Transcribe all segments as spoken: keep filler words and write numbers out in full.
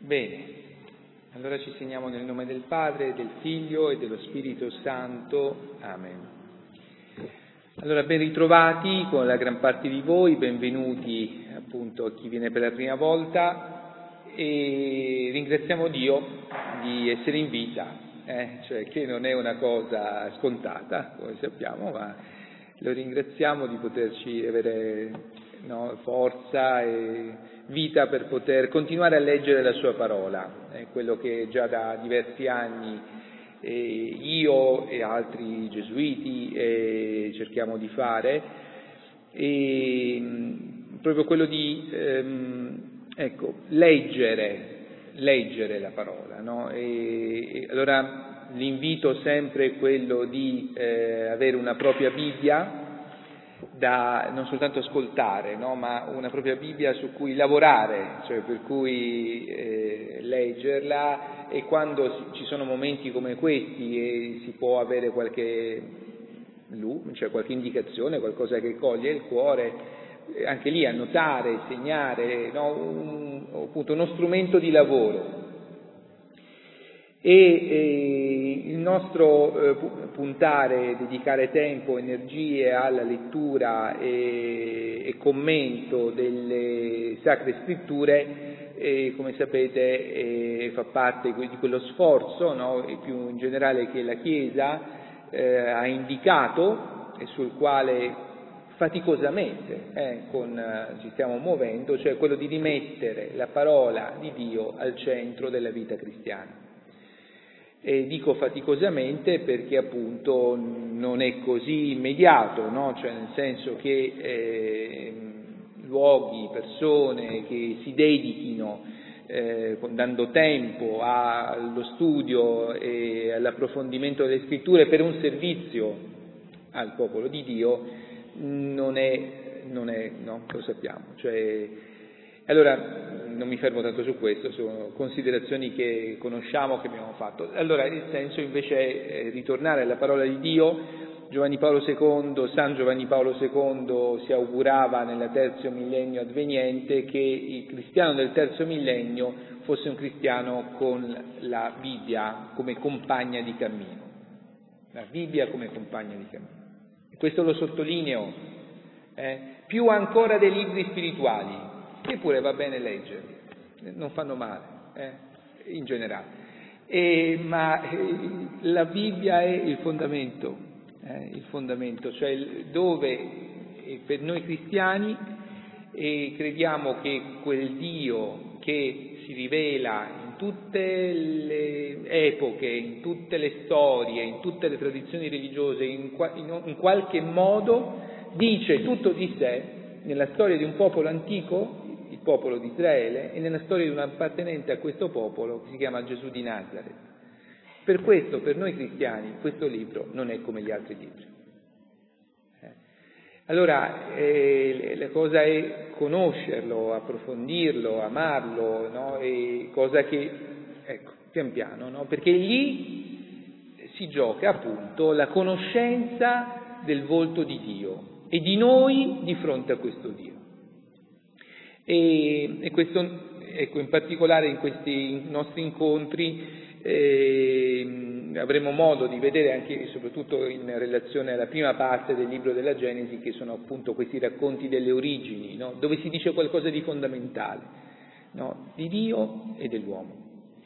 Bene, allora ci segniamo nel nome del Padre, del Figlio e dello Spirito Santo. Amen. Allora, ben ritrovati con la gran parte di voi, benvenuti appunto a chi viene per la prima volta e ringraziamo Dio di essere in vita, eh? Cioè che non è una cosa scontata, come sappiamo, ma lo ringraziamo di poterci avere no, forza e vita per poter continuare a leggere la sua parola, è quello che già da diversi anni eh, io e altri gesuiti eh, cerchiamo di fare, e mh, proprio quello di ehm, ecco, leggere, leggere la parola, no? e, e allora l'invito sempre è quello di eh, avere una propria Bibbia, da non soltanto ascoltare, no, ma una propria Bibbia su cui lavorare, cioè per cui eh, leggerla, e quando ci sono momenti come questi e si può avere qualche cioè qualche indicazione, qualcosa che coglie il cuore, eh, anche lì annotare, segnare, no, un, appunto uno strumento di lavoro. E eh, il nostro eh, puntare, dedicare tempo, energie alla lettura e, e commento delle Sacre Scritture, eh, come sapete eh, fa parte di quello sforzo, no? E più in generale che la Chiesa eh, ha indicato e sul quale faticosamente eh, con, eh, ci stiamo muovendo, cioè quello di rimettere la parola di Dio al centro della vita cristiana. E dico faticosamente perché appunto non è così immediato, no? Cioè nel senso che eh, luoghi, persone che si dedichino eh, dando tempo allo studio e all'approfondimento delle scritture per un servizio al popolo di Dio non è, non è no? Lo sappiamo, cioè. Allora, non mi fermo tanto su questo, sono considerazioni che conosciamo, che abbiamo fatto. Allora, il senso invece è ritornare alla parola di Dio. Giovanni Paolo secondo, San Giovanni Paolo secondo si augurava nel terzo millennio adveniente che il cristiano del terzo millennio fosse un cristiano con la Bibbia come compagna di cammino. La Bibbia come compagna di cammino. E questo lo sottolineo, eh? Più ancora dei libri spirituali, che pure va bene leggerli, non fanno male, eh, in generale, e, ma eh, la Bibbia è il fondamento, eh, il fondamento, cioè dove eh, per noi cristiani eh, crediamo che quel Dio che si rivela in tutte le epoche, in tutte le storie, in tutte le tradizioni religiose, in, in, in qualche modo dice tutto di sé nella storia di un popolo antico, il popolo di Israele, e nella storia di un appartenente a questo popolo che si chiama Gesù di Nazareth. Per questo, per noi cristiani, questo libro non è come gli altri libri. Eh. Allora, eh, la cosa è conoscerlo, approfondirlo, amarlo, no? E cosa che, ecco, pian piano, no? Perché lì si gioca appunto la conoscenza del volto di Dio e di noi di fronte a questo Dio. E, e questo, ecco, in particolare in questi nostri incontri eh, avremo modo di vedere anche, soprattutto in relazione alla prima parte del libro della Genesi, che sono appunto questi racconti delle origini, no? Dove si dice qualcosa di fondamentale, no? Di Dio e dell'uomo.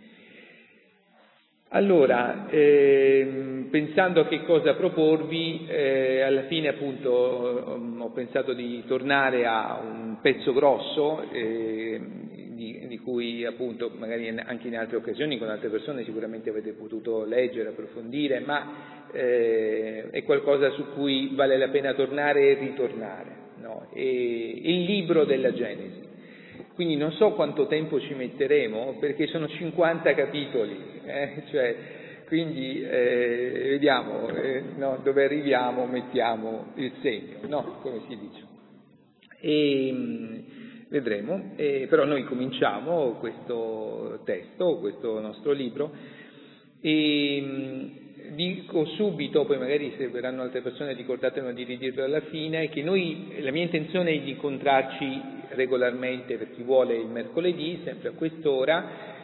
Allora, eh, pensando a che cosa proporvi, eh, alla fine appunto ho pensato di tornare a un pezzo grosso, eh, di, di cui appunto magari anche in altre occasioni con altre persone sicuramente avete potuto leggere, approfondire, ma eh, è qualcosa su cui vale la pena tornare e ritornare, no? E, il libro della Genesi. Quindi non so quanto tempo ci metteremo, perché sono cinquanta capitoli, eh? Cioè, quindi eh, vediamo eh, no, dove arriviamo, mettiamo il segno, no? Come si dice. E mh, vedremo, eh, però noi cominciamo questo testo, questo nostro libro, e mh, dico subito, poi magari se verranno altre persone ricordatemi di ridirlo alla fine, che noi, la mia intenzione è di incontrarci regolarmente, per chi vuole, il mercoledì, sempre a quest'ora,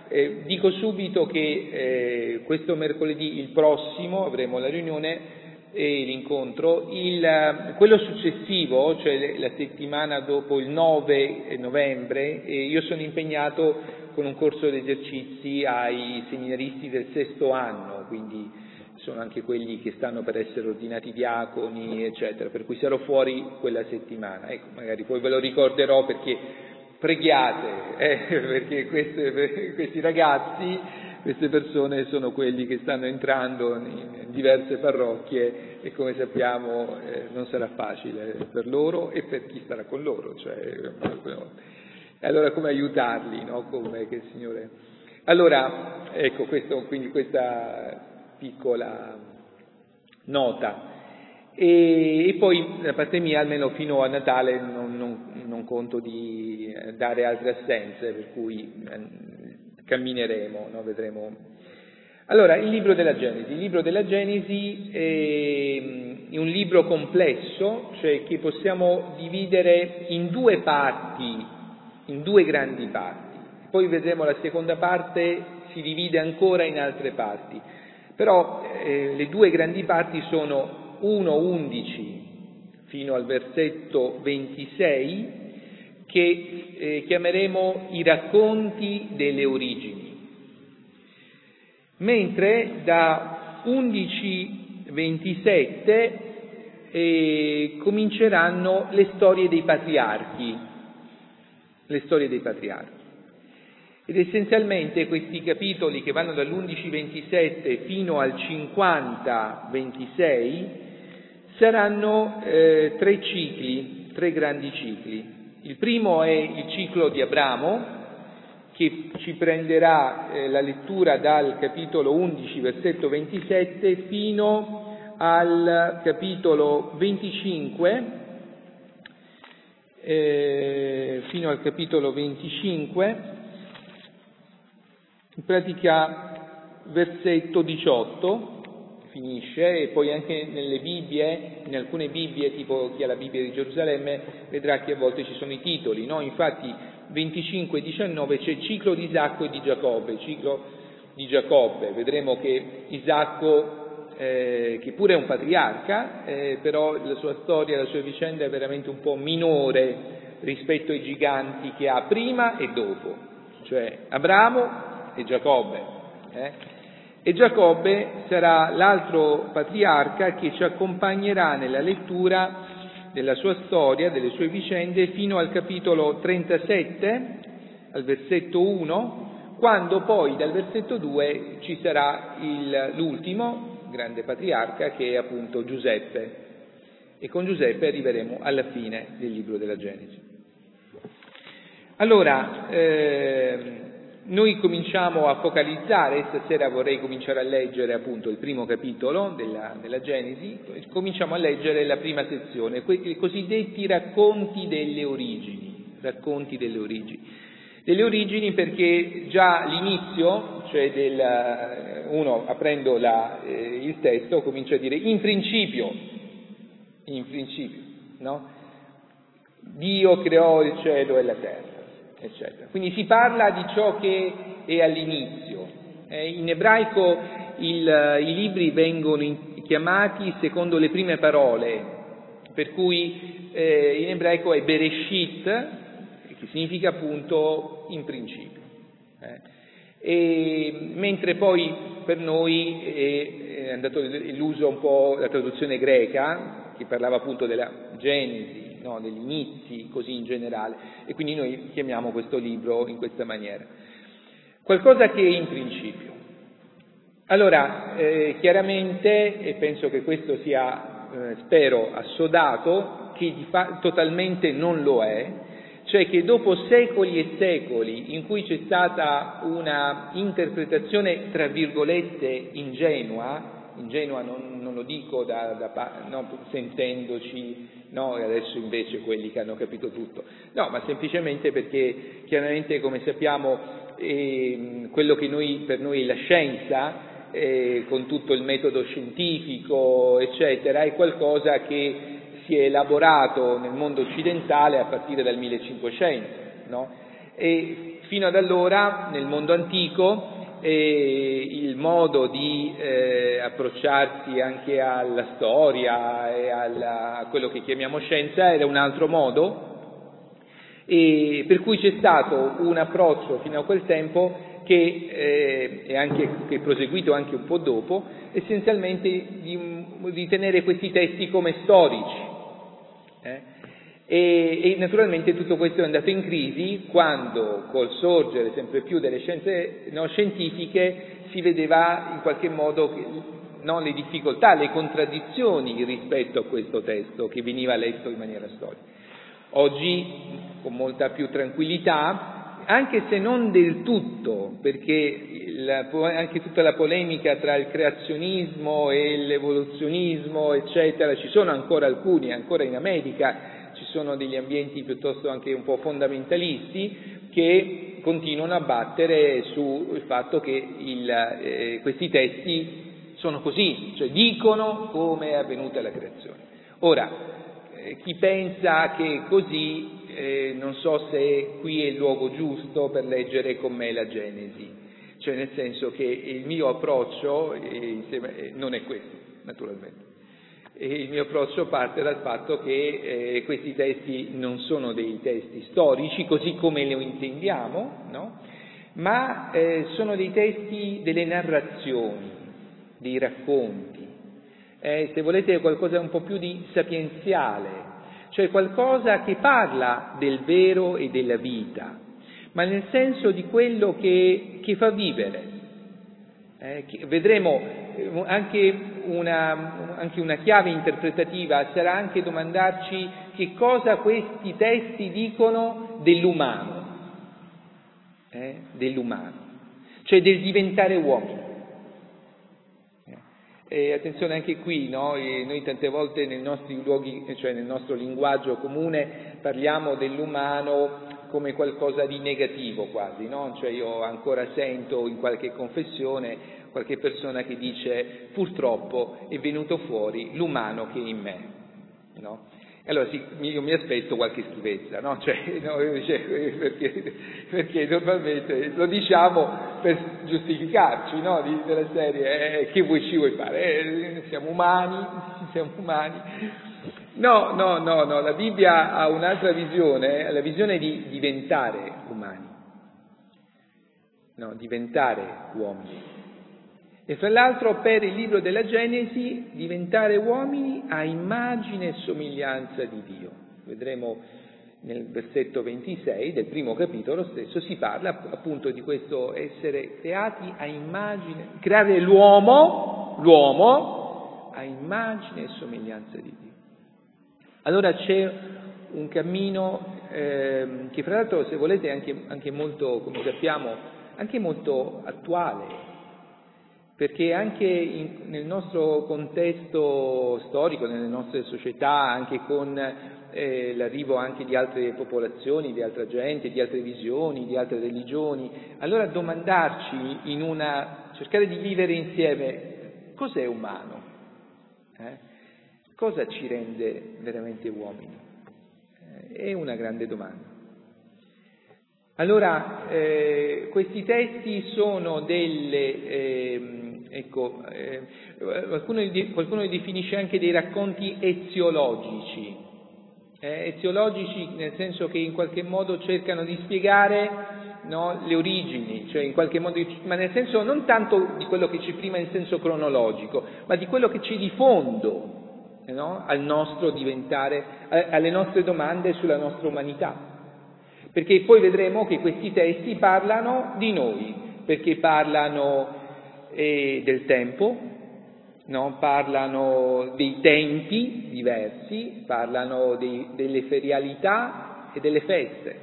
Eh, dico subito che eh, questo mercoledì, il prossimo, avremo la riunione e l'incontro, il, quello successivo, cioè la settimana dopo il nove novembre, eh, io sono impegnato con un corso di esercizi ai seminaristi del sesto anno, quindi sono anche quelli che stanno per essere ordinati diaconi, eccetera, per cui sarò fuori quella settimana. Ecco, magari poi ve lo ricorderò perché preghiate, eh, perché queste, questi ragazzi, queste persone sono quelli che stanno entrando in diverse parrocchie e come sappiamo eh, non sarà facile per loro e per chi starà con loro, cioè, allora come aiutarli, no? Come che il Signore... Allora, ecco, questo, quindi questa piccola nota. E, e poi da parte mia, almeno fino a Natale, non, non, non conto di dare altre assenze, per cui eh, cammineremo, no? Vedremo. Allora, il libro della Genesi. Il libro della Genesi è, è un libro complesso, cioè che possiamo dividere in due parti, in due grandi parti. Poi vedremo la seconda parte si divide ancora in altre parti. Però eh, le due grandi parti sono uno undici fino al versetto ventisei, che eh, chiameremo i racconti delle origini, mentre da undici ventisette eh, cominceranno le storie dei patriarchi, le storie dei patriarchi. Ed essenzialmente questi capitoli che vanno dall'undici ventisette fino al cinquanta ventisei saranno eh, tre cicli, tre grandi cicli. Il primo è il ciclo di Abramo, che ci prenderà eh, la lettura dal capitolo undici, versetto ventisette, fino al capitolo venticinque, eh, fino al capitolo venticinque, in pratica versetto diciotto finisce, e poi anche nelle Bibbie, in alcune Bibbie, tipo chi ha la Bibbia di Gerusalemme, vedrà che a volte ci sono i titoli, no? Infatti venticinque diciannove c'è il ciclo di Isacco e di Giacobbe, il ciclo di Giacobbe, vedremo che Isacco, eh, che pure è un patriarca, eh, però la sua storia, la sua vicenda è veramente un po' minore rispetto ai giganti che ha prima e dopo, cioè Abramo e Giacobbe, eh? E Giacobbe sarà l'altro patriarca che ci accompagnerà nella lettura della sua storia, delle sue vicende, fino al capitolo trentasette, al versetto uno, quando poi dal versetto due ci sarà il, l'ultimo grande patriarca, che è appunto Giuseppe, e con Giuseppe arriveremo alla fine del libro della Genesi. Allora, eh, noi cominciamo a focalizzare, stasera vorrei cominciare a leggere appunto il primo capitolo della, della Genesi, cominciamo a leggere la prima sezione, i cosiddetti racconti delle origini, racconti delle origini. Delle origini perché già all'inizio, cioè del, uno aprendo la, eh, il testo comincia a dire in principio, in principio, no? Dio creò il cielo e la terra, eccetera. Quindi si parla di ciò che è all'inizio. Eh, in ebraico il, i libri vengono in, chiamati secondo le prime parole, per cui eh, in ebraico è Bereshit, che significa appunto in principio. Eh. E, mentre poi per noi è, è andato l'uso un po' la traduzione greca, che parlava appunto della Genesi, no, degli inizi, così in generale, e quindi noi chiamiamo questo libro in questa maniera. Qualcosa che è in principio. Allora, eh, chiaramente, e penso che questo sia, eh, spero, assodato, che di fa- totalmente non lo è, cioè che dopo secoli e secoli in cui c'è stata una interpretazione, tra virgolette, ingenua, ingenua non, non lo dico da, da, no, sentendoci, no, adesso invece quelli che hanno capito tutto, no, ma semplicemente perché chiaramente, come sappiamo, eh, quello che noi, per noi è la scienza, eh, con tutto il metodo scientifico, eccetera, è qualcosa che si è elaborato nel mondo occidentale a partire dal millecinquecento, no? E fino ad allora nel mondo antico eh, il modo di eh, approcciarsi anche alla storia e alla, a quello che chiamiamo scienza era un altro modo, e per cui c'è stato un approccio fino a quel tempo che eh, è anche che è proseguito anche un po' dopo, essenzialmente di, di tenere questi testi come storici. Eh? E, e naturalmente tutto questo è andato in crisi quando, col sorgere sempre più delle scienze no, scientifiche, si vedeva in qualche modo che, no, le difficoltà, le contraddizioni rispetto a questo testo che veniva letto in maniera storica. Oggi, con molta più tranquillità, anche se non del tutto, perché la, anche tutta la polemica tra il creazionismo e l'evoluzionismo, eccetera, ci sono ancora alcuni, ancora in America, ci sono degli ambienti piuttosto anche un po' fondamentalisti che continuano a battere sul fatto che il, eh, questi testi sono così, cioè dicono come è avvenuta la creazione. Ora, eh, chi pensa che è così, eh, non so se qui è il luogo giusto per leggere con me la Genesi, cioè nel senso che il mio approccio eh, eh, non è questo, naturalmente. E il mio approccio parte dal fatto che eh, questi testi non sono dei testi storici, così come lo intendiamo, no? Ma eh, sono dei testi, delle narrazioni, dei racconti, eh, se volete qualcosa un po' più di sapienziale, cioè qualcosa che parla del vero e della vita, ma nel senso di quello che, che fa vivere. Eh, che vedremo anche una, anche una chiave interpretativa sarà anche domandarci che cosa questi testi dicono dell'umano, eh, dell'umano, cioè del diventare uomini. E attenzione anche qui, no? E noi tante volte nei nostri luoghi, cioè nel nostro linguaggio comune, parliamo dell'umano come qualcosa di negativo quasi, no? Cioè io ancora sento in qualche confessione qualche persona che dice purtroppo è venuto fuori l'umano che è in me, no? E allora sì, io mi aspetto qualche schifezza, no? Cioè, no, cioè, perché, perché normalmente lo diciamo per giustificarci, no? Di, della serie, eh, che vuoi ci vuoi fare? Eh, siamo umani, siamo umani. No, no, no, no, la Bibbia ha un'altra visione, la visione di diventare umani, no, diventare uomini. E fra l'altro per il libro della Genesi diventare uomini a immagine e somiglianza di Dio. Vedremo nel versetto ventisei del primo capitolo stesso si parla appunto di questo essere creati a immagine, creare l'uomo, l'uomo a immagine e somiglianza di Dio. Allora c'è un cammino eh, che fra l'altro, se volete, è anche, anche molto, come sappiamo, anche molto attuale, perché anche in, nel nostro contesto storico, nelle nostre società, anche con eh, l'arrivo anche di altre popolazioni, di altra gente, di altre visioni, di altre religioni, allora domandarci in una, cercare di vivere insieme, cos'è umano? Eh? Cosa ci rende veramente uomini? Eh, è una grande domanda. Allora, eh, questi testi sono delle, eh, ecco, eh, qualcuno, li, qualcuno li definisce anche dei racconti eziologici, eh, eziologici nel senso che in qualche modo cercano di spiegare, no, le origini, cioè in qualche modo, ma nel senso non tanto di quello che c'è prima in senso cronologico, ma di quello che c'è di fondo, no, al nostro diventare, alle nostre domande sulla nostra umanità. Perché poi vedremo che questi testi parlano di noi, perché parlano eh, del tempo, no? Parlano dei tempi diversi, parlano dei, delle ferialità e delle feste,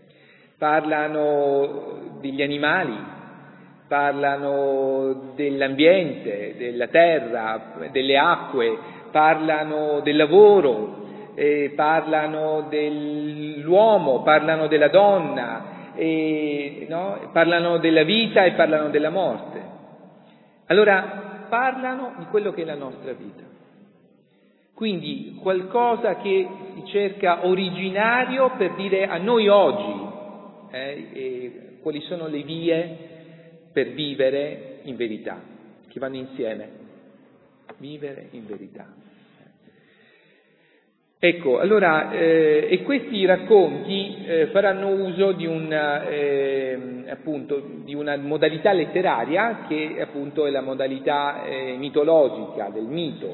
parlano degli animali, parlano dell'ambiente, della terra, delle acque, parlano del lavoro, Eh, parlano dell'uomo, parlano della donna, eh, no? Parlano della vita e parlano della morte. Allora, parlano di quello che è la nostra vita. Quindi qualcosa che si cerca originario per dire a noi oggi, eh, e quali sono le vie per vivere in verità, che vanno insieme. Vivere in verità. Ecco, allora, eh, e questi racconti eh, faranno uso di una, eh, appunto, di una modalità letteraria che appunto è la modalità eh, mitologica, del mito,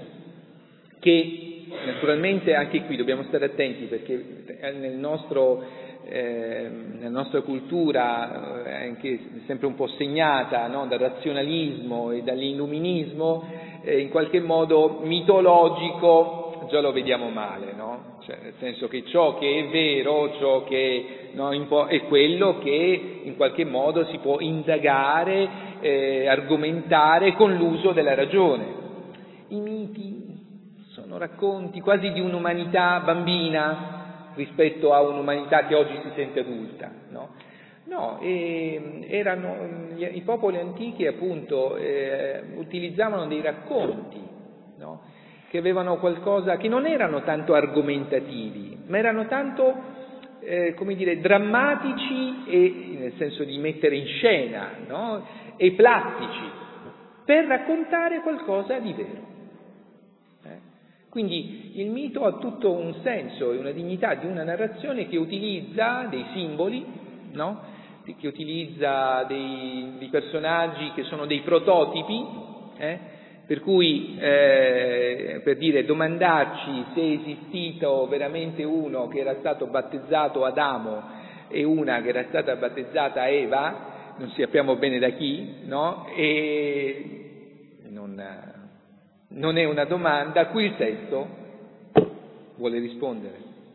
che naturalmente anche qui dobbiamo stare attenti perché nel nostro, eh, nella nostra cultura, eh, anche sempre un po' segnata, no, dal razionalismo e dall'illuminismo, eh, in qualche modo mitologico già lo vediamo male, no? Cioè, nel senso che ciò che è vero, ciò che no, è quello che in qualche modo si può indagare, eh, argomentare con l'uso della ragione. I miti sono racconti quasi di un'umanità bambina rispetto a un'umanità che oggi si sente adulta, no? No, eh, erano gli, i popoli antichi appunto eh, utilizzavano dei racconti, no? Che avevano qualcosa, che non erano tanto argomentativi, ma erano tanto, eh, come dire, drammatici e nel senso di mettere in scena, no? E plastici, per raccontare qualcosa di vero. Eh? Quindi il mito ha tutto un senso e una dignità di una narrazione che utilizza dei simboli, no? Che utilizza dei, dei personaggi che sono dei prototipi, eh? Per cui, eh, per dire, domandarci se è esistito veramente uno che era stato battezzato Adamo e una che era stata battezzata Eva, non sappiamo bene da chi, no? E non, non è una domanda a cui il testo vuole rispondere.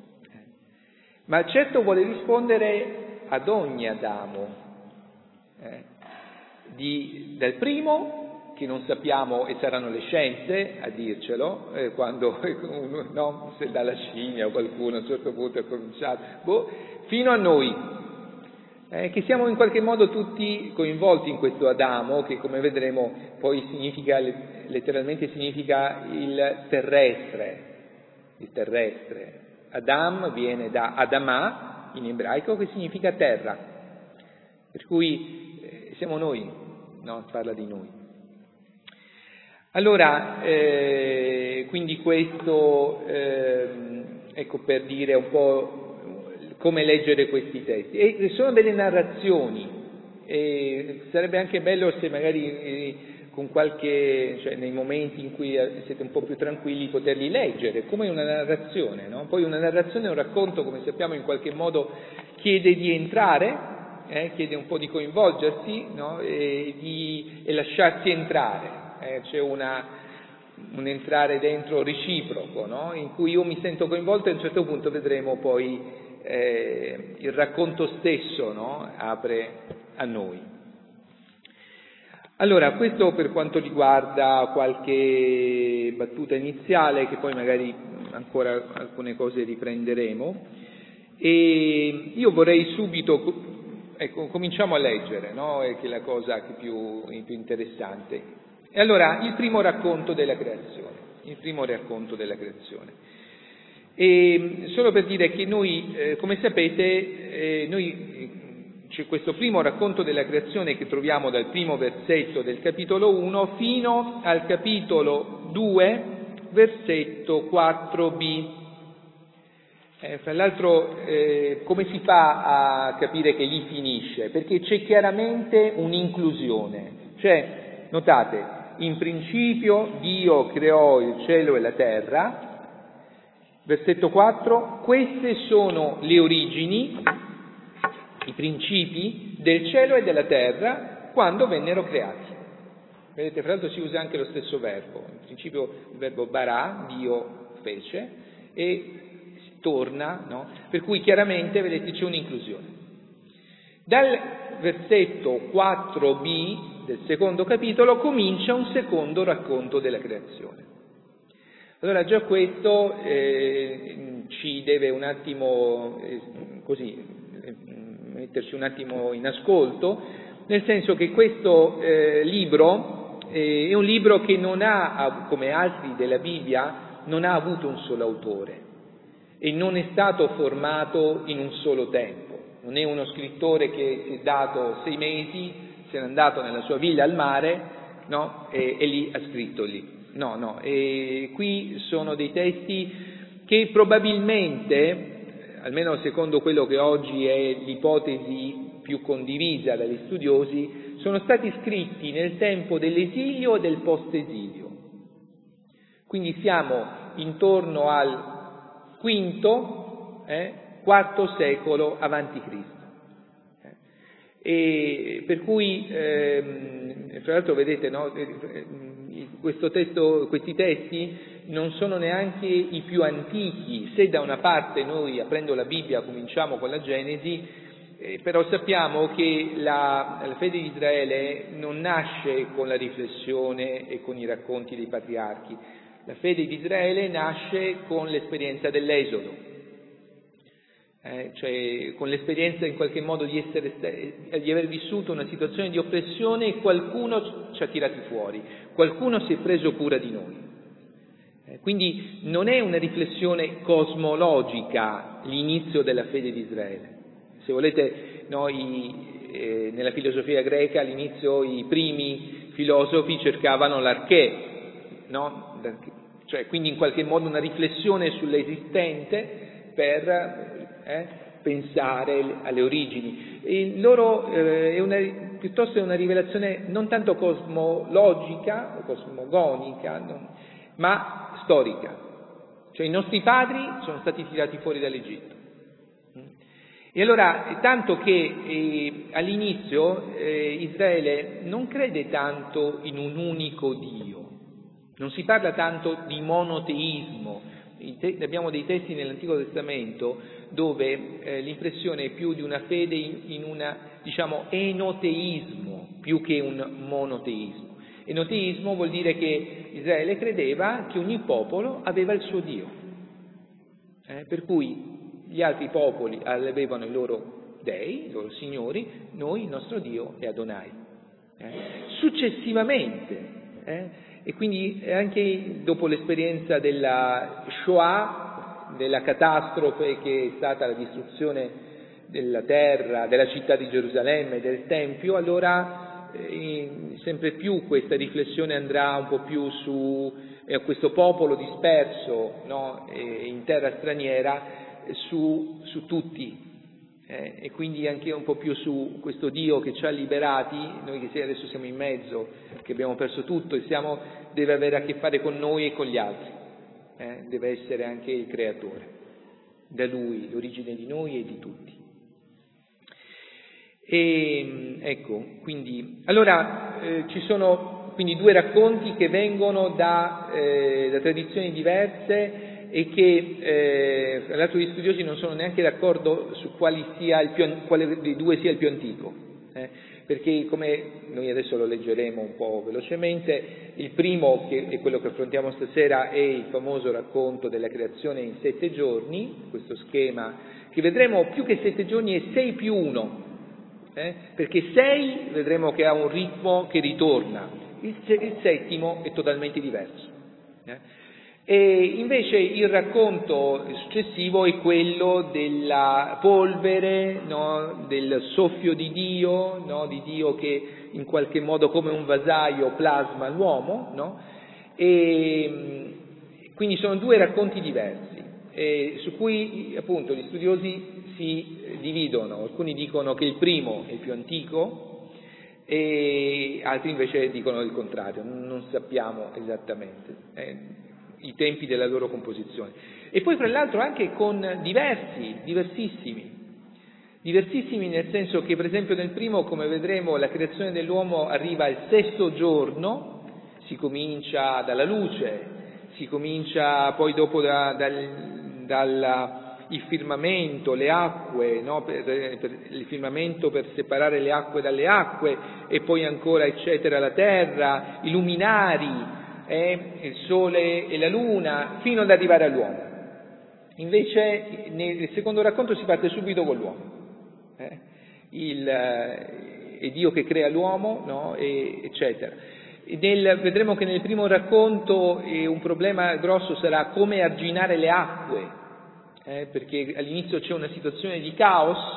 Ma certo vuole rispondere ad ogni Adamo, eh? Di, dal primo, che non sappiamo, e saranno le scienze a dircelo, eh, quando uno, no, se dalla scimmia o qualcuno a un certo punto ha cominciato, boh, fino a noi, eh, che siamo in qualche modo tutti coinvolti in questo Adamo, che come vedremo poi significa, letteralmente significa il terrestre, il terrestre. Adam viene da Adamah, in ebraico, che significa terra, per cui eh, siamo noi, no? Parla di noi. Allora, eh, quindi questo, eh, ecco, per dire un po' come leggere questi testi. E sono delle narrazioni, e sarebbe anche bello se magari eh, con qualche, cioè nei momenti in cui siete un po' più tranquilli, poterli leggere, come una narrazione, no? Poi una narrazione, un racconto, come sappiamo, in qualche modo chiede di entrare, eh, chiede un po' di coinvolgersi, no? e, di, e lasciarsi entrare. Eh, c'è una, un entrare dentro reciproco, no? In cui io mi sento coinvolto e a un certo punto vedremo poi eh, il racconto stesso, no? Apre a noi. Allora, questo per quanto riguarda qualche battuta iniziale, che poi magari ancora alcune cose riprenderemo, e io vorrei subito, ecco, cominciamo a leggere, no? È che è la cosa che più, più interessante. E allora, il primo racconto della creazione, il primo racconto della creazione. E solo per dire che noi, eh, come sapete, eh, noi, c'è questo primo racconto della creazione che troviamo dal primo versetto del capitolo uno fino al capitolo due, versetto quattro b. Eh, fra l'altro, eh, come si fa a capire che lì finisce? Perché c'è chiaramente un'inclusione, cioè, notate, in principio Dio creò il cielo e la terra, versetto quattro, queste sono le origini, i principi del cielo e della terra quando vennero creati. Vedete, fra l'altro si usa anche lo stesso verbo, in principio il verbo barà, Dio fece, e si torna, no? Per cui chiaramente, vedete, c'è un'inclusione. Dal versetto quattro b del secondo capitolo comincia un secondo racconto della creazione. Allora già questo eh, ci deve un attimo eh, così eh, metterci un attimo in ascolto, nel senso che questo eh, libro eh, è un libro che non ha, come altri della Bibbia, non ha avuto un solo autore e non è stato formato in un solo tempo. non è uno scrittore che si è dato sei mesi, se n'è andato nella sua villa al mare, no? e, e lì ha scritto lì. No, no, e qui sono dei testi che probabilmente, almeno secondo quello che oggi è l'ipotesi più condivisa dagli studiosi, sono stati scritti nel tempo dell'esilio e del post-esilio. Quindi siamo intorno al quinto, eh, quarto secolo avanti Cristo. E per cui, ehm, fra l'altro vedete, no, questo testo, questi testi non sono neanche i più antichi. Se da una parte noi, aprendo la Bibbia, cominciamo con la Genesi, eh, però sappiamo che la, la fede di Israele non nasce con la riflessione e con i racconti dei patriarchi. La fede di Israele nasce con l'esperienza dell'Esodo. Eh, cioè con l'esperienza in qualche modo di, essere, di aver vissuto una situazione di oppressione e qualcuno ci ha tirati fuori, qualcuno si è preso cura di noi. Eh, quindi non è una riflessione cosmologica l'inizio della fede di Israele. Se volete, noi eh, nella filosofia greca all'inizio i primi filosofi cercavano l'arché, no? Cioè quindi in qualche modo una riflessione sull'esistente per Eh, pensare alle origini. Il loro eh, è una, piuttosto è una rivelazione non tanto cosmologica o cosmogonica, non, ma storica. Cioè i nostri padri sono stati tirati fuori dall'Egitto. E allora, tanto che eh, all'inizio eh, Israele non crede tanto in un unico Dio, non si parla tanto di monoteismo. Abbiamo dei testi nell'Antico Testamento dove eh, l'impressione è più di una fede in, in una, diciamo, enoteismo più che un monoteismo. Enoteismo vuol dire che Israele credeva che ogni popolo aveva il suo Dio, eh, per cui gli altri popoli avevano i loro dei, i loro signori, noi il nostro Dio è Adonai. Eh. Successivamente, eh, e quindi anche dopo l'esperienza della Shoah, della catastrofe che è stata la distruzione della terra, della città di Gerusalemme, del Tempio, allora eh, sempre più questa riflessione andrà un po' più su eh, questo popolo disperso, no, eh, in terra straniera, su, su tutti. Eh, e quindi anche un po' più su questo Dio che ci ha liberati, noi che adesso siamo in mezzo, che abbiamo perso tutto e siamo, deve avere a che fare con noi e con gli altri, eh, deve essere anche il creatore, da Lui, l'origine di noi e di tutti. E ecco, quindi, allora eh, ci sono quindi due racconti che vengono da, eh, da tradizioni diverse e che, eh, tra l'altro, gli studiosi non sono neanche d'accordo su quali sia il più, quale dei due sia il più antico, eh, perché come noi adesso lo leggeremo un po' velocemente, il primo, che è quello che affrontiamo stasera, è il famoso racconto della creazione in sette giorni, questo schema che vedremo più che sette giorni è sei più uno, eh, perché sei vedremo che ha un ritmo che ritorna, il, il settimo è totalmente diverso. Eh. E invece il racconto successivo è quello della polvere, no? Del soffio di Dio, no? Di Dio che in qualche modo come un vasaio plasma l'uomo, no? E quindi sono due racconti diversi, e su cui appunto gli studiosi si dividono. Alcuni dicono che il primo è il più antico e altri invece dicono il contrario, non sappiamo esattamente eh, i tempi della loro composizione. E poi fra l'altro anche con diversi, diversissimi, diversissimi nel senso che per esempio nel primo, come vedremo, la creazione dell'uomo arriva al sesto giorno, si comincia dalla luce, si comincia poi dopo da, dal, dal il firmamento, le acque, no? per, per, il firmamento per separare le acque dalle acque, e poi ancora eccetera la terra, i luminari, eh, il sole e la luna, fino ad arrivare all'uomo. Invece nel secondo racconto si parte subito con l'uomo, eh? il, è Dio che crea l'uomo, no? e, eccetera. E nel, vedremo che nel primo racconto eh, un problema grosso sarà come arginare le acque, Eh, perché all'inizio c'è una situazione di caos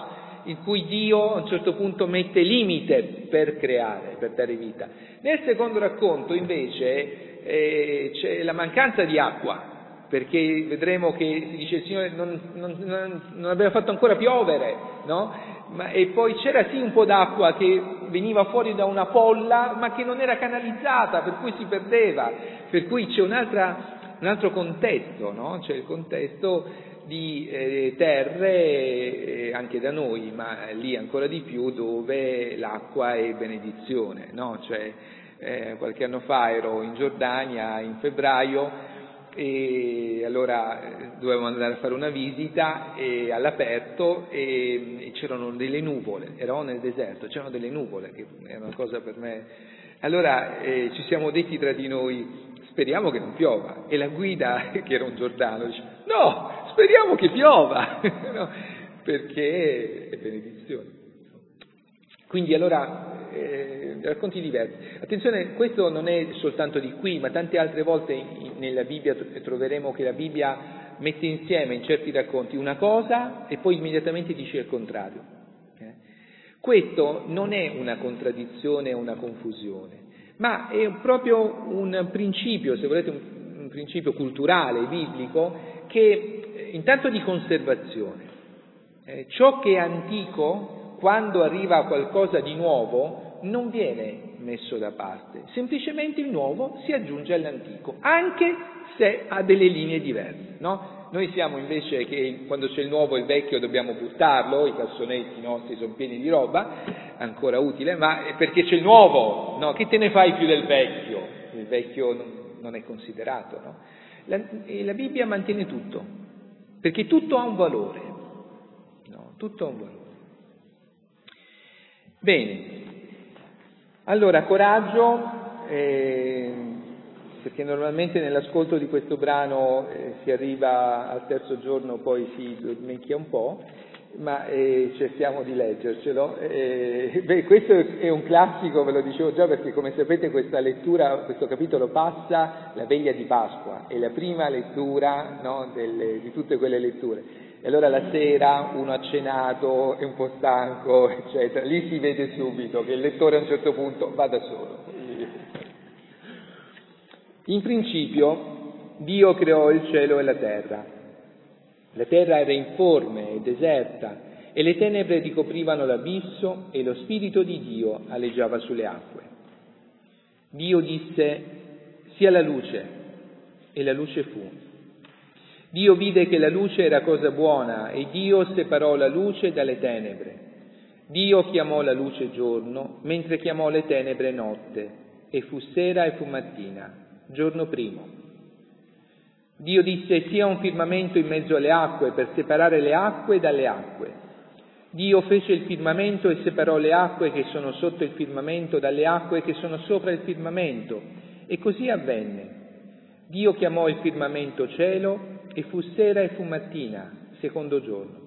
in cui Dio a un certo punto mette limite per creare, per dare vita. Nel secondo racconto invece eh, c'è la mancanza di acqua, perché vedremo che si dice il Signore non, non, non, non aveva fatto ancora piovere, no? Ma, e poi c'era sì un po' d'acqua che veniva fuori da una polla, ma che non era canalizzata, per cui si perdeva, per cui c'è un'altra, un altro contesto, no? C'è il contesto di eh, terre eh, anche da noi, ma lì ancora di più, dove l'acqua è benedizione, no? Cioè, eh, qualche anno fa ero in Giordania in febbraio, e allora dovevamo andare a fare una visita e all'aperto e, e c'erano delle nuvole, eravamo nel deserto, c'erano delle nuvole, che è una cosa per me. Allora eh, ci siamo detti tra di noi, speriamo che non piova, e la guida, che era un giordano, dice no, speriamo che piova, no, perché è benedizione. Quindi allora eh, racconti diversi. Attenzione, questo non è soltanto di qui, ma tante altre volte in, nella Bibbia troveremo che la Bibbia mette insieme in certi racconti una cosa e poi immediatamente dice il contrario. Eh? Questo non è una contraddizione o una confusione, ma è proprio un principio, se volete un, un principio culturale, biblico, che intanto di conservazione. Eh, ciò che è antico, quando arriva qualcosa di nuovo, non viene messo da parte, semplicemente il nuovo si aggiunge all'antico, anche se ha delle linee diverse, no? Noi siamo invece che quando c'è il nuovo e il vecchio dobbiamo buttarlo, i cassonetti nostri sono pieni di roba, ancora utile, ma perché c'è il nuovo, no? Che te ne fai più del vecchio? Il vecchio non, non è considerato, no? La, e la Bibbia mantiene tutto, perché tutto ha un valore, no? Tutto ha un valore. Bene, allora coraggio, eh, perché normalmente nell'ascolto di questo brano eh, si arriva al terzo giorno, poi si dormicchia un po', ma eh, cerchiamo di leggercelo. Eh, beh, questo è un classico, ve lo dicevo già, perché come sapete questa lettura, questo capitolo passa la veglia di Pasqua, è la prima lettura, no, delle, di tutte quelle letture. E allora la sera uno ha cenato, è un po' stanco, eccetera, lì si vede subito che il lettore a un certo punto va da solo. In principio Dio creò il cielo e la terra. La terra era informe e deserta e le tenebre ricoprivano l'abisso e lo Spirito di Dio aleggiava sulle acque. Dio disse: sia la luce, e la luce fu. Dio vide che la luce era cosa buona e Dio separò la luce dalle tenebre. Dio chiamò la luce giorno, mentre chiamò le tenebre notte, e fu sera e fu mattina, giorno primo. Dio disse: sia un firmamento in mezzo alle acque per separare le acque dalle acque. Dio fece il firmamento e separò le acque che sono sotto il firmamento dalle acque che sono sopra il firmamento, e così avvenne. Dio chiamò il firmamento cielo, e fu sera e fu mattina, secondo giorno.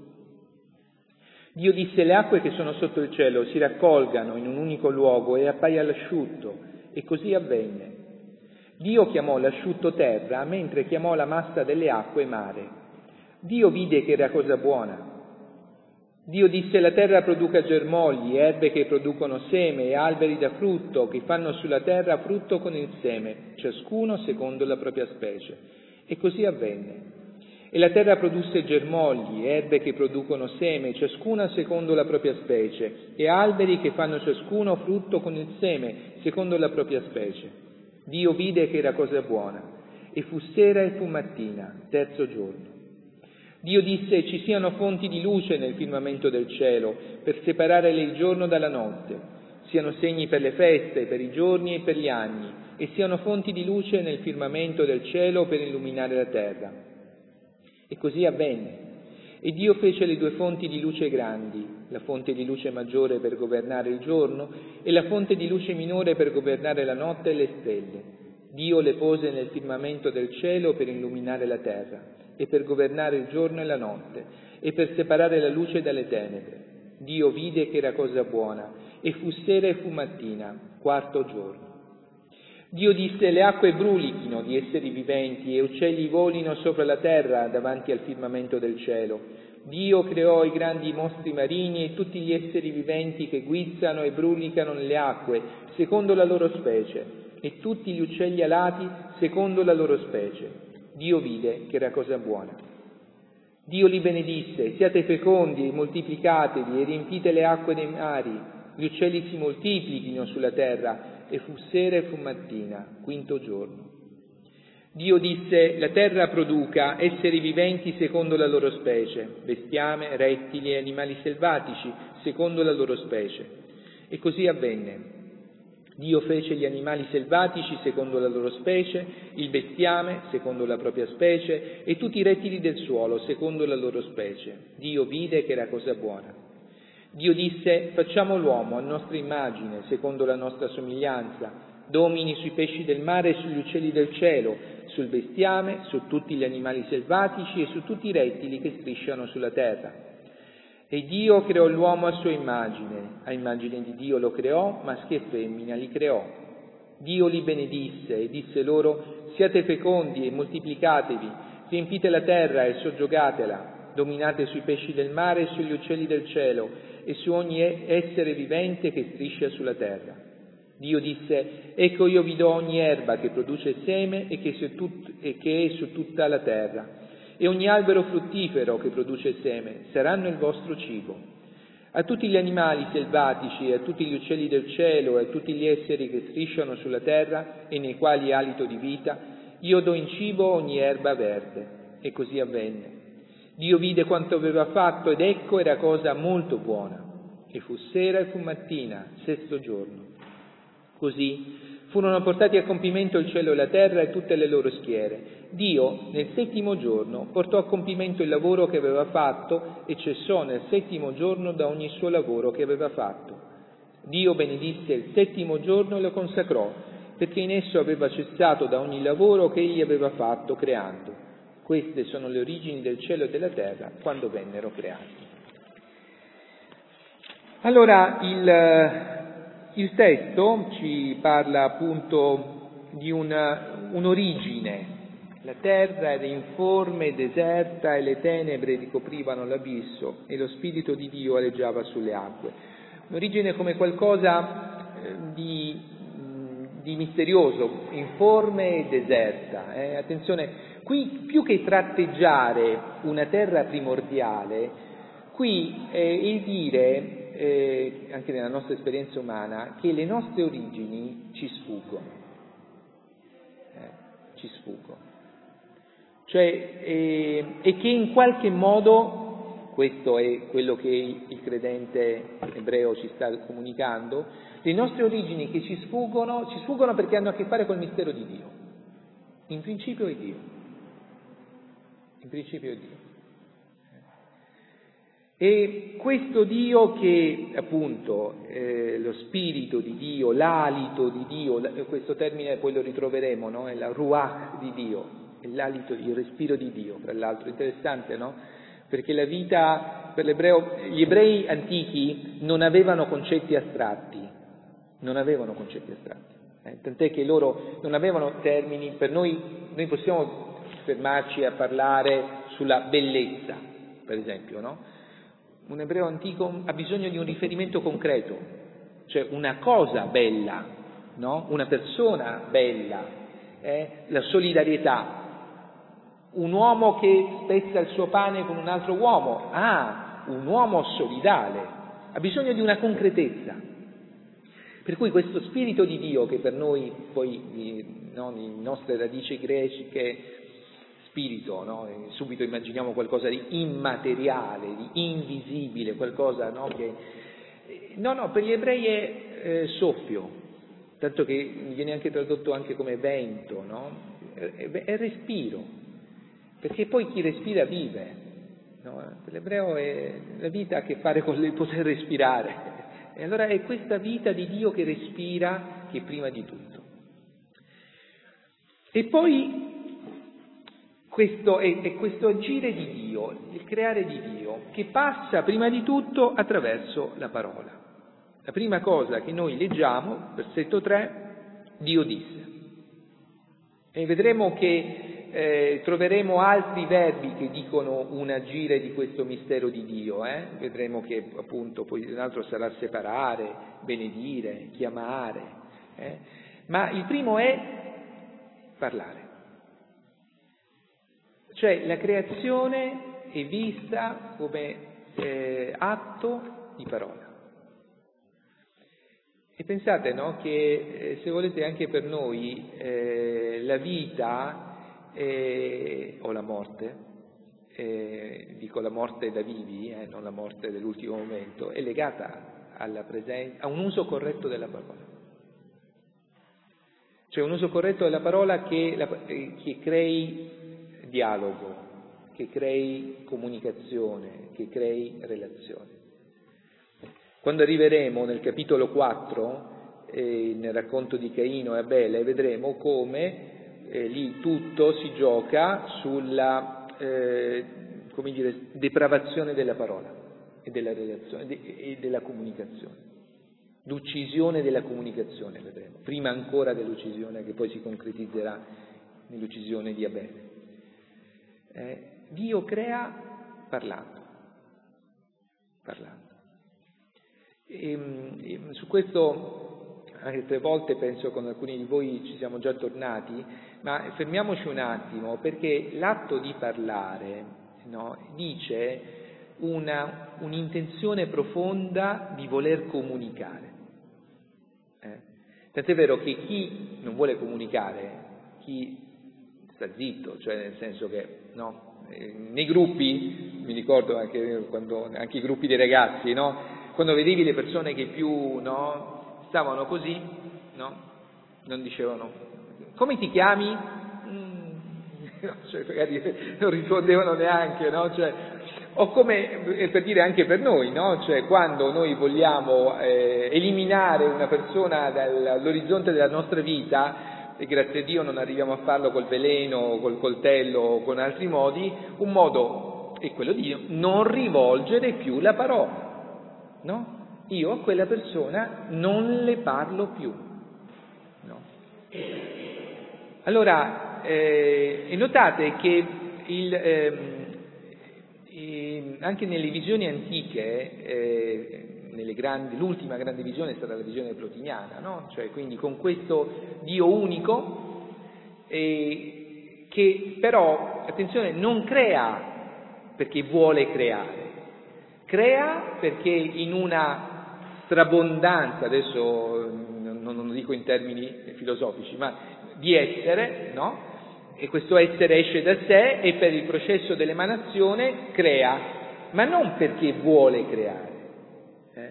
Dio disse: le acque che sono sotto il cielo si raccolgano in un unico luogo e appaia l'asciutto, e così avvenne. Dio chiamò l'asciutto terra, mentre chiamò la massa delle acque mare. Dio vide che era cosa buona. Dio disse: la terra produca germogli, erbe che producono seme e alberi da frutto, che fanno sulla terra frutto con il seme, ciascuno secondo la propria specie. E così avvenne. E la terra produsse germogli, erbe che producono seme, ciascuna secondo la propria specie, e alberi che fanno ciascuno frutto con il seme, secondo la propria specie. Dio vide che era cosa buona, e fu sera e fu mattina, terzo giorno. Dio disse: ci siano fonti di luce nel firmamento del cielo, per separare il giorno dalla notte, siano segni per le feste, per i giorni e per gli anni, e siano fonti di luce nel firmamento del cielo per illuminare la terra. E così avvenne. E Dio fece le due fonti di luce grandi, la fonte di luce maggiore per governare il giorno e la fonte di luce minore per governare la notte e le stelle. Dio le pose nel firmamento del cielo per illuminare la terra e per governare il giorno e la notte e per separare la luce dalle tenebre. Dio vide che era cosa buona, e fu sera e fu mattina, quarto giorno. Dio disse: le acque brulichino di esseri viventi e uccelli volino sopra la terra davanti al firmamento del cielo. Dio creò i grandi mostri marini e tutti gli esseri viventi che guizzano e brulicano nelle acque, secondo la loro specie, e tutti gli uccelli alati secondo la loro specie. Dio vide che era cosa buona. Dio li benedisse: siate fecondi e moltiplicatevi e riempite le acque dei mari, gli uccelli si moltiplichino sulla terra. E fu sera e fu mattina, quinto giorno. Dio disse: la terra produca esseri viventi secondo la loro specie, bestiame, rettili e animali selvatici secondo la loro specie. E così avvenne. Dio fece gli animali selvatici secondo la loro specie, il bestiame secondo la propria specie e tutti i rettili del suolo secondo la loro specie. Dio vide che era cosa buona. Dio disse: facciamo l'uomo a nostra immagine, secondo la nostra somiglianza, domini sui pesci del mare e sugli uccelli del cielo, sul bestiame, su tutti gli animali selvatici e su tutti i rettili che strisciano sulla terra. E Dio creò l'uomo a sua immagine, a immagine di Dio lo creò, maschi e femmina li creò. Dio li benedisse e disse loro: siate fecondi e moltiplicatevi, riempite la terra e soggiogatela, dominate sui pesci del mare e sugli uccelli del cielo e su ogni essere vivente che striscia sulla terra. Dio disse: ecco, io vi do ogni erba che produce seme e che, su tut- e che è su tutta la terra, e ogni albero fruttifero che produce seme, saranno il vostro cibo. A tutti gli animali selvatici e a tutti gli uccelli del cielo e a tutti gli esseri che strisciano sulla terra e nei quali è alito di vita, io do in cibo ogni erba verde. E così avvenne. Dio vide quanto aveva fatto ed ecco era cosa molto buona. E fu sera e fu mattina, sesto giorno. Così furono portati a compimento il cielo e la terra e tutte le loro schiere. Dio nel settimo giorno portò a compimento il lavoro che aveva fatto e cessò nel settimo giorno da ogni suo lavoro che aveva fatto. Dio benedisse il settimo giorno e lo consacrò, perché in esso aveva cessato da ogni lavoro che egli aveva fatto creando. Queste sono le origini del cielo e della terra quando vennero creati. Allora, il, il testo ci parla appunto di una, un'origine. La terra era informe, deserta e le tenebre ricoprivano l'abisso e lo Spirito di Dio aleggiava sulle acque. Un'origine come qualcosa eh, di, di misterioso, informe e deserta. Eh? Attenzione, qui più che tratteggiare una terra primordiale, qui è il dire, eh, anche nella nostra esperienza umana, che le nostre origini ci sfuggono. Eh, ci sfuggono. Cioè, eh, e che in qualche modo, questo è quello che il credente ebreo ci sta comunicando, le nostre origini che ci sfuggono, ci sfuggono perché hanno a che fare col mistero di Dio. In principio è Dio. In principio è Dio. E questo Dio che appunto eh, lo spirito di Dio, l'alito di Dio, questo termine poi lo ritroveremo, no? È la ruach di Dio, è l'alito, il respiro di Dio, tra l'altro, interessante, no? Perché la vita per l'ebreo, gli ebrei antichi non avevano concetti astratti, non avevano concetti astratti, eh? Tant'è che loro non avevano termini, per noi, noi possiamo fermarci a parlare sulla bellezza, per esempio, no? Un ebreo antico ha bisogno di un riferimento concreto, cioè una cosa bella, no? Una persona bella, eh? La solidarietà. Un uomo che spezza il suo pane con un altro uomo, ah, un uomo solidale, ha bisogno di una concretezza. Per cui questo spirito di Dio che per noi, poi, no, in nostre radici greche, spirito, no? Subito immaginiamo qualcosa di immateriale, di invisibile, qualcosa, no? Che no, no, per gli ebrei è eh, soffio, tanto che viene anche tradotto anche come vento, no? È, è respiro, perché poi chi respira vive, no? Per l'ebreo è, la vita ha a che fare con il poter respirare, e allora è questa vita di Dio che respira che è prima di tutto. E poi Questo è, è questo agire di Dio, il creare di Dio, che passa prima di tutto attraverso la parola. La prima cosa che noi leggiamo, versetto tre, Dio disse. E vedremo che eh, troveremo altri verbi che dicono un agire di questo mistero di Dio. Eh? Vedremo che appunto poi un altro sarà separare, benedire, chiamare. Eh? Ma il primo è parlare. Cioè la creazione è vista come eh, atto di parola. E pensate, no, che eh, se volete anche per noi eh, la vita eh, o la morte, eh, dico la morte da vivi, eh, non la morte dell'ultimo momento, è legata alla presenza, a un uso corretto della parola. Cioè un uso corretto della parola che, la, eh, che crei dialogo, che crei comunicazione, che crei relazione. Quando arriveremo nel capitolo quattro, eh, nel racconto di Caino e Abele, vedremo come eh, lì tutto si gioca sulla eh, come dire, depravazione della parola e della relazione de- e della comunicazione, l'uccisione della comunicazione, vedremo, prima ancora dell'uccisione che poi si concretizzerà nell'uccisione di Abele. Eh, Dio crea parlando, parlando. E, e su questo altre volte penso con alcuni di voi ci siamo già tornati, ma fermiamoci un attimo, perché l'atto di parlare, no, dice una, un'intenzione profonda di voler comunicare. Eh? Tant'è vero che chi non vuole comunicare, chi sta zitto, cioè nel senso che no, nei gruppi, mi ricordo anche quando anche i gruppi dei ragazzi, no? Quando vedevi le persone che più no, stavano così, no, non dicevano come ti chiami? Mm, no, cioè, magari non rispondevano neanche, no? Cioè, o come per dire anche per noi, no? Cioè, quando noi vogliamo eh, eliminare una persona dall'orizzonte della nostra vita, e grazie a Dio non arriviamo a farlo col veleno, col coltello o con altri modi, un modo è quello di non rivolgere più la parola. No? Io a quella persona non le parlo più. No? Allora, eh, e notate che il, ehm, eh, anche nelle visioni antiche, eh, nelle grandi, l'ultima grande visione è stata la visione plotiniana, no? Cioè quindi con questo Dio unico, eh, che però, attenzione, non crea perché vuole creare. Crea perché in una strabondanza, adesso non, non lo dico in termini filosofici, ma di essere, no? E questo essere esce da sé e per il processo dell'emanazione crea, ma non perché vuole creare. Eh?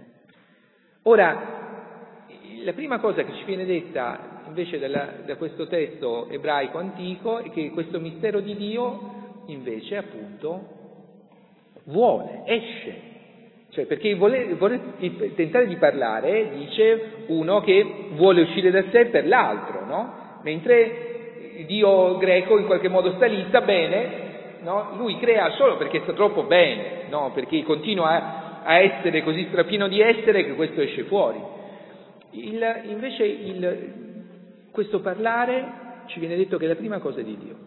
Ora, la prima cosa che ci viene detta invece dalla, da questo testo ebraico antico è che questo mistero di Dio invece appunto vuole, esce. Cioè, perché vuole, vuole tentare di parlare, dice uno che vuole uscire da sé per l'altro, no? Mentre il Dio greco in qualche modo sta lì, sta bene, no? Lui crea solo perché sta troppo bene, no? Perché continua a, a essere così strapieno di essere che questo esce fuori. Il, invece il, questo parlare ci viene detto che è la prima cosa di Dio.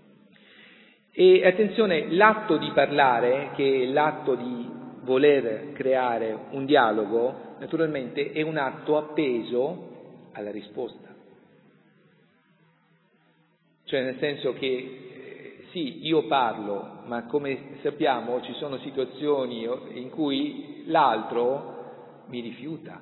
E attenzione, l'atto di parlare, che è l'atto di voler creare un dialogo, naturalmente è un atto appeso alla risposta. Cioè nel senso che eh, sì, io parlo, ma come sappiamo ci sono situazioni in cui l'altro mi rifiuta.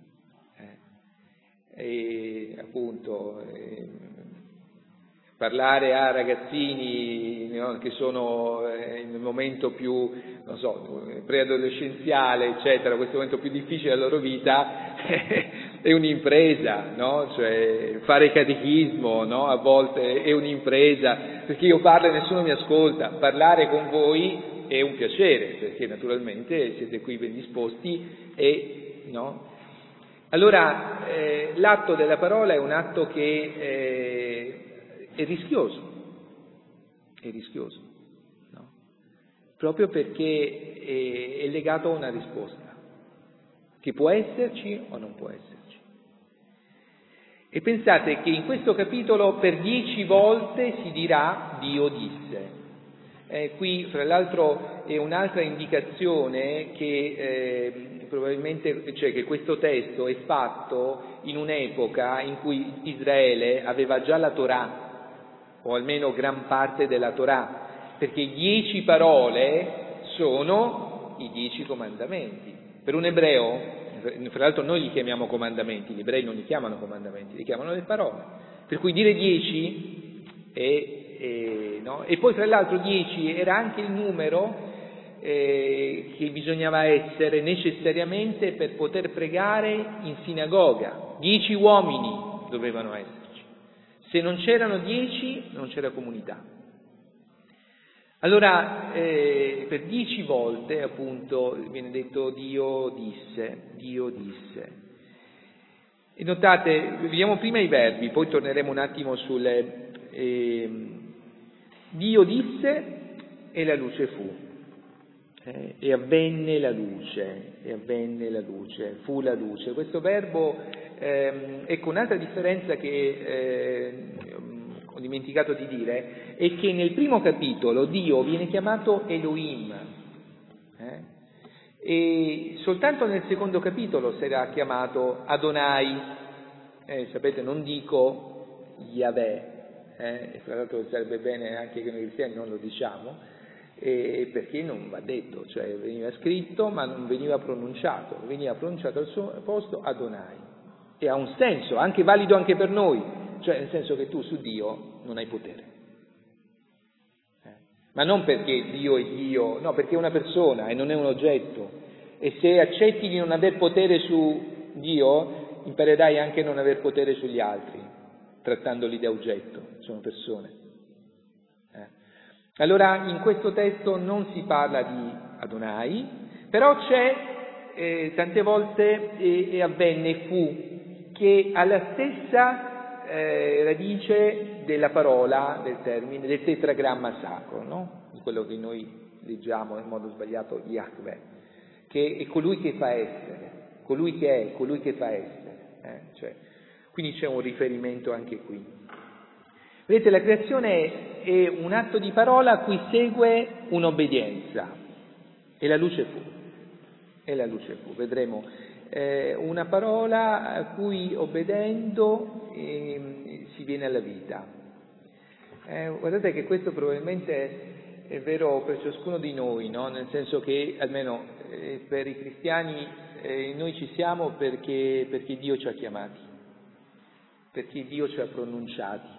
Eh, e appunto eh, parlare a ragazzini, no, che sono eh, nel momento più, non so, preadolescenziale, eccetera, questo momento più difficile della loro vita, è un'impresa, no? Cioè fare catechismo, no? A volte è un'impresa, perché io parlo e nessuno mi ascolta. Parlare con voi è un piacere, perché naturalmente siete qui ben disposti e, no? Allora, eh, l'atto della parola è un atto che eh, è rischioso, è rischioso, no? Proprio perché è, è legato a una risposta, che può esserci o non può esserci. E pensate che in questo capitolo per dieci volte si dirà Dio disse. Eh, qui, fra l'altro, è un'altra indicazione che eh, probabilmente, cioè che questo testo è fatto in un'epoca in cui Israele aveva già la Torah, o almeno gran parte della Torah, perché dieci parole sono i dieci comandamenti. Per un ebreo, fra l'altro noi li chiamiamo comandamenti, gli ebrei non li chiamano comandamenti, li chiamano le parole. Per cui dire dieci è E, no? E poi fra l'altro dieci era anche il numero eh, che bisognava essere necessariamente per poter pregare in sinagoga. Dieci uomini dovevano esserci. Se non c'erano dieci non c'era comunità. Allora eh, per dieci volte appunto viene detto Dio disse, Dio disse. E notate, vediamo prima i verbi, poi torneremo un attimo sulle... Eh, Dio disse e la luce fu, eh, e avvenne la luce, e avvenne la luce, fu la luce. Questo verbo, ehm, ecco un'altra differenza che eh, ho dimenticato di dire, è che nel primo capitolo Dio viene chiamato Elohim, eh, e soltanto nel secondo capitolo sarà chiamato Adonai, eh, sapete, non dico Yahweh. Eh, e fra l'altro sarebbe bene anche che noi cristiani non lo diciamo, eh, perché non va detto, cioè veniva scritto ma non veniva pronunciato, veniva pronunciato al suo posto Adonai, e ha un senso, anche valido anche per noi, cioè nel senso che tu su Dio non hai potere, eh, ma non perché Dio è Dio, no, perché è una persona e non è un oggetto, e se accetti di non aver potere su Dio, imparerai anche a non aver potere sugli altri, trattandoli da oggetto, sono persone. Eh. Allora in questo testo non si parla di Adonai, però c'è eh, tante volte e, e avvenne fu, che ha la stessa eh, radice della parola, del termine, del tetragramma sacro, no? Di quello che noi leggiamo in modo sbagliato Yahweh, che è colui che fa essere, colui che è, colui che fa essere, eh? Cioè, quindi c'è un riferimento anche qui. Vedete, la creazione è un atto di parola a cui segue un'obbedienza, e la luce fu, e la luce fu, vedremo, eh, una parola a cui obbedendo eh, si viene alla vita. Eh, guardate che questo probabilmente è vero per ciascuno di noi, no? Nel senso che, almeno eh, per i cristiani, eh, noi ci siamo perché, perché Dio ci ha chiamati, perché Dio ci ha pronunciati,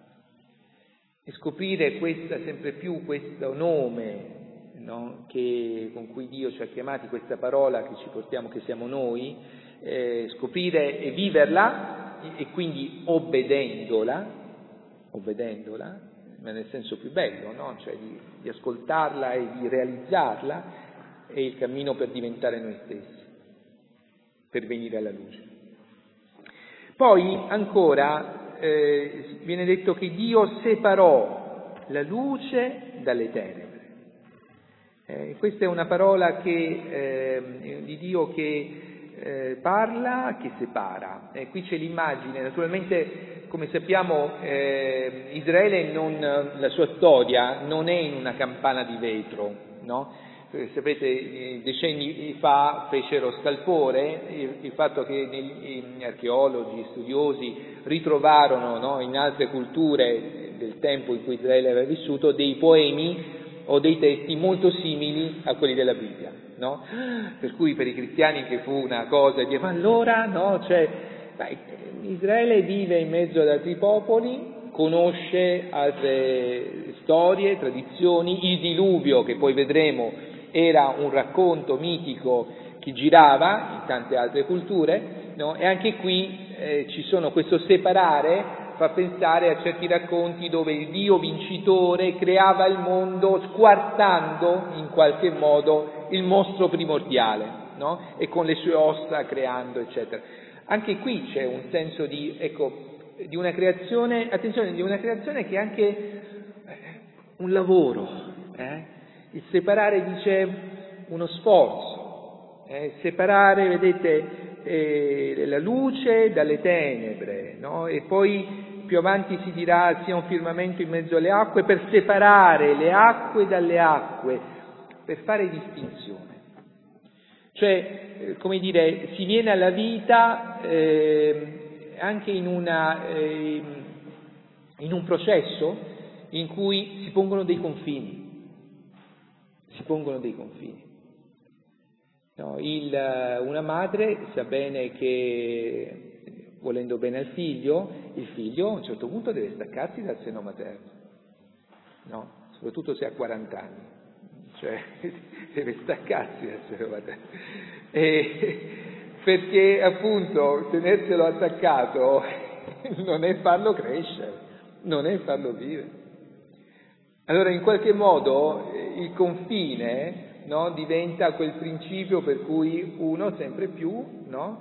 e scoprire questa, sempre più questo nome, no? Che, con cui Dio ci ha chiamati, questa parola che ci portiamo, che siamo noi, eh, scoprire e viverla, e, e quindi obbedendola, obbedendola, ma nel senso più bello, no? Cioè di, di ascoltarla e di realizzarla, è il cammino per diventare noi stessi, per venire alla luce. Poi ancora eh, viene detto che Dio separò la luce dalle tenebre. Eh, questa è una parola che, eh, di Dio che eh, parla, che separa. Eh, qui c'è l'immagine, naturalmente, come sappiamo, eh, Israele, non, la sua storia non è in una campana di vetro, no? Sapete, decenni fa fecero scalpore il fatto che gli archeologi, studiosi ritrovarono, no, in altre culture del tempo in cui Israele aveva vissuto dei poemi o dei testi molto simili a quelli della Bibbia, no? Per cui per i cristiani che fu una cosa di ma allora, no, cioè, dai, Israele vive in mezzo ad altri popoli, conosce altre storie, tradizioni, il diluvio che poi vedremo era un racconto mitico che girava in tante altre culture, no? E anche qui eh, ci sono questo separare, fa pensare a certi racconti dove il Dio vincitore creava il mondo squartando in qualche modo il mostro primordiale, no? E con le sue ossa creando, eccetera. Anche qui c'è un senso di, ecco, di una creazione, attenzione, di una creazione che è anche un lavoro, eh? Il separare dice uno sforzo, eh? Separare, vedete, eh, la luce dalle tenebre, no? no? E poi più avanti si dirà sia un firmamento in mezzo alle acque per separare le acque dalle acque, per fare distinzione. Cioè, come dire, si viene alla vita eh, anche in, una, eh, in un processo in cui si pongono dei confini, si pongono dei confini. No, il, una madre sa bene che, volendo bene al figlio, il figlio a un certo punto deve staccarsi dal seno materno, no? Soprattutto se ha quaranta anni. Cioè deve staccarsi dal seno materno, e, perché appunto tenerselo attaccato non è farlo crescere, non è farlo vivere. Allora in qualche modo il confine, no, diventa quel principio per cui uno sempre più, no,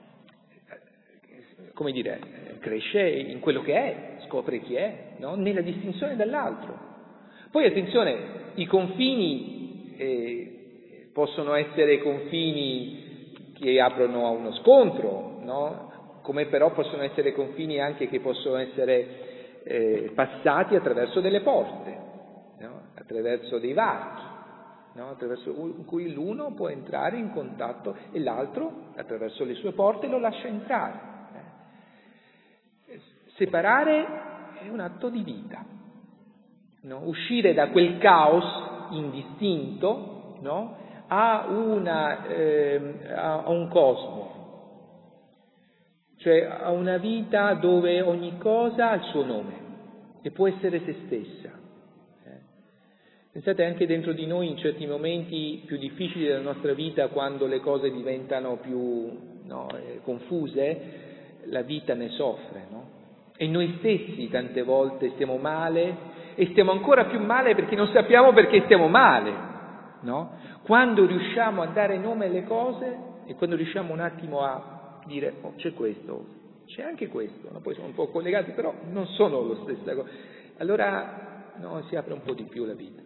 come dire, cresce in quello che è, scopre chi è, no, nella distinzione dall'altro. Poi attenzione, i confini eh, possono essere confini che aprono a uno scontro, no? Come però possono essere confini anche che possono essere eh, passati attraverso delle porte, no? Attraverso dei varchi, no? Attraverso cui l'uno può entrare in contatto e l'altro, attraverso le sue porte, lo lascia entrare. Eh. Separare è un atto di vita. No? Uscire da quel caos indistinto, no? a, una, eh, a un cosmo, cioè a una vita dove ogni cosa ha il suo nome e può essere se stessa. Eh? Pensate anche dentro di noi in certi momenti più difficili della nostra vita, quando le cose diventano più no, eh, confuse, la vita ne soffre, no? E noi stessi tante volte stiamo male e stiamo ancora più male perché non sappiamo perché stiamo male, no? Quando riusciamo a dare nome alle cose e quando riusciamo un attimo a dire oh, c'è questo, c'è anche questo, no? Poi sono un po' collegati, però non sono lo stessa cosa, allora no, si apre un po' di più la vita.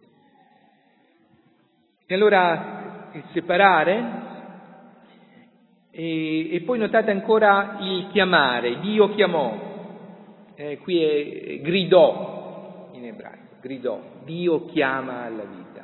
E allora il separare e, e poi notate ancora il chiamare, Dio chiamò. Eh, qui è gridò in ebraico, gridò, Dio chiama alla vita.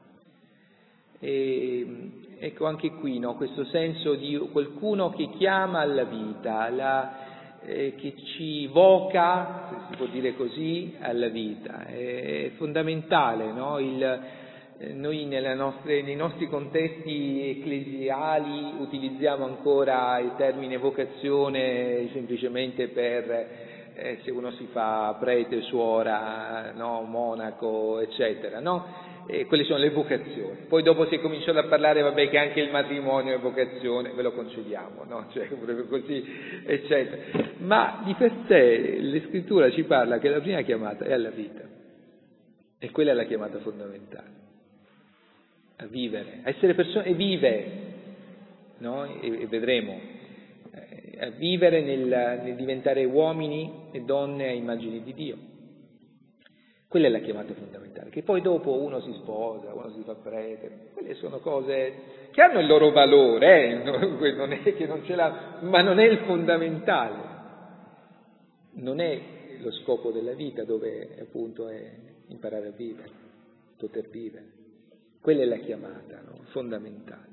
E, ecco anche qui no, questo senso di qualcuno che chiama alla vita, la, eh, che ci voca, se si può dire così, alla vita. È fondamentale, no? Il, eh, noi nelle nostre, nei nostri contesti ecclesiali utilizziamo ancora il termine vocazione semplicemente per Eh, se uno si fa prete, suora, no, monaco, eccetera, no? E quelle sono le vocazioni. Poi dopo si è cominciato a parlare, vabbè, che anche il matrimonio è vocazione, ve lo concediamo, no? Cioè, proprio così, eccetera. Ma di per sé la Scrittura ci parla che la prima chiamata è alla vita. E quella è la chiamata fondamentale. A vivere, a essere persone, e vive, no? E, e vedremo. A vivere nel, nel diventare uomini e donne a immagine di Dio. Quella è la chiamata fondamentale, che poi dopo uno si sposa, uno si fa prete, quelle sono cose che hanno il loro valore, eh? Non è che non ce l'ha, ma non è il fondamentale, non è lo scopo della vita dove appunto è imparare a vivere, poter vivere. Quella è la chiamata, no? Fondamentale.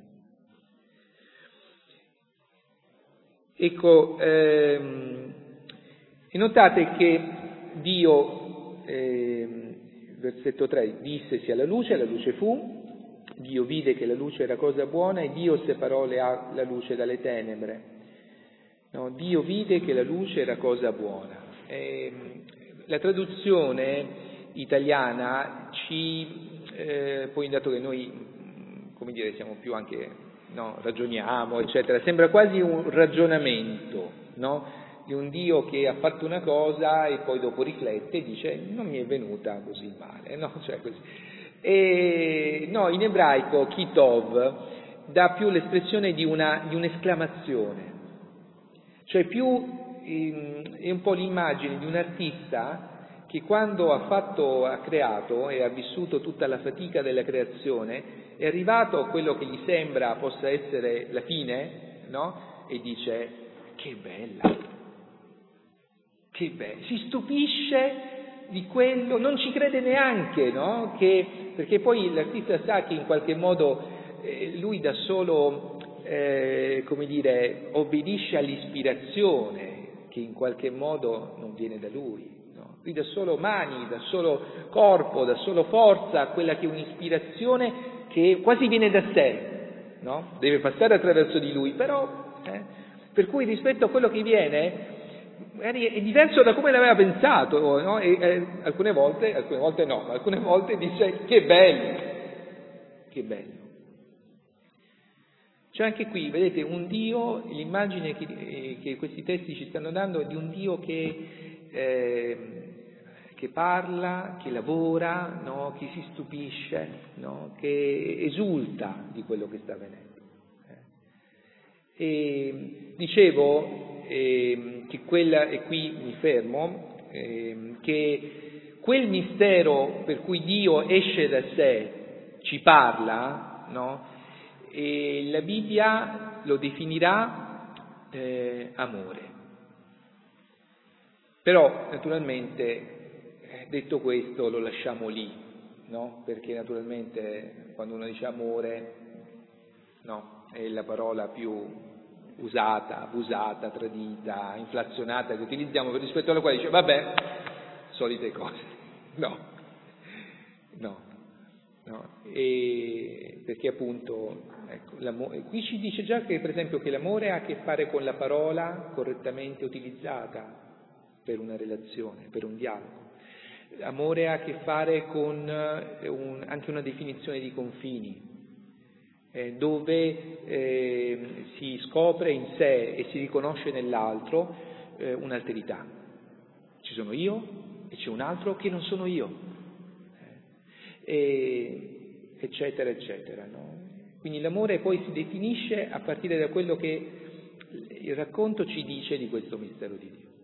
Ecco, ehm, e notate che Dio, ehm, versetto tre, disse sia la luce, la luce fu, Dio vide che la luce era cosa buona e Dio separò le, la luce dalle tenebre. No, Dio vide che la luce era cosa buona. Ehm, la traduzione italiana ci, eh, poi dato che noi, come dire, siamo più anche... No, ragioniamo, eccetera. Sembra quasi un ragionamento, no? Di un Dio che ha fatto una cosa e poi dopo riflette e dice non mi è venuta così male, no? Cioè così. E, no, in ebraico kitov dà più l'espressione di, una, di un'esclamazione, cioè più ehm, è un po' l'immagine di un artista che quando ha fatto, ha creato e ha vissuto tutta la fatica della creazione, è arrivato a quello che gli sembra possa essere la fine, no? E dice, che bella, Che bello, si stupisce di quello, non ci crede neanche, no? Che, perché poi l'artista sa che in qualche modo eh, lui da solo, eh, come dire, obbedisce all'ispirazione che in qualche modo non viene da lui, no? Lui da solo mani, da solo corpo, da solo forza, quella che è un'ispirazione che quasi viene da sé, no? Deve passare attraverso di lui, però, eh, per cui rispetto a quello che viene, magari è diverso da come l'aveva pensato, no? E, eh, alcune volte, alcune volte no, ma alcune volte dice che bello, che bello. C'è anche qui, vedete, un Dio, l'immagine che, eh, che questi testi ci stanno dando è di un Dio che, eh, che parla, che lavora, no? Che si stupisce, no? Che esulta di quello che sta avvenendo. E dicevo eh, che quella, e qui mi fermo, eh, che quel mistero per cui Dio esce da sé, ci parla, no? E la Bibbia lo definirà eh, amore. Però naturalmente, detto questo, lo lasciamo lì, no? Perché naturalmente quando uno dice amore, no, è la parola più usata, abusata, tradita, inflazionata che utilizziamo, per rispetto alla quale dice vabbè, solite cose. No, no, no. E perché appunto, ecco, l'amore, qui ci dice già che per esempio che l'amore ha a che fare con la parola correttamente utilizzata per una relazione, per un dialogo. L'amore ha a che fare con un, anche una definizione di confini, eh, dove eh, si scopre in sé e si riconosce nell'altro eh, un'alterità. Ci sono io e c'è un altro che non sono io, eh, e, eccetera, eccetera. No? Quindi l'amore poi si definisce a partire da quello che il racconto ci dice di questo mistero di Dio.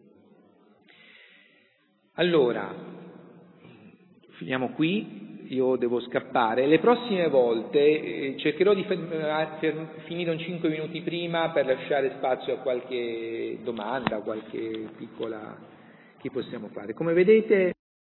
Allora, finiamo qui, io devo scappare. Le prossime volte eh, cercherò di fer- finire un cinque minuti prima per lasciare spazio a qualche domanda, qualche piccola che possiamo fare. Come vedete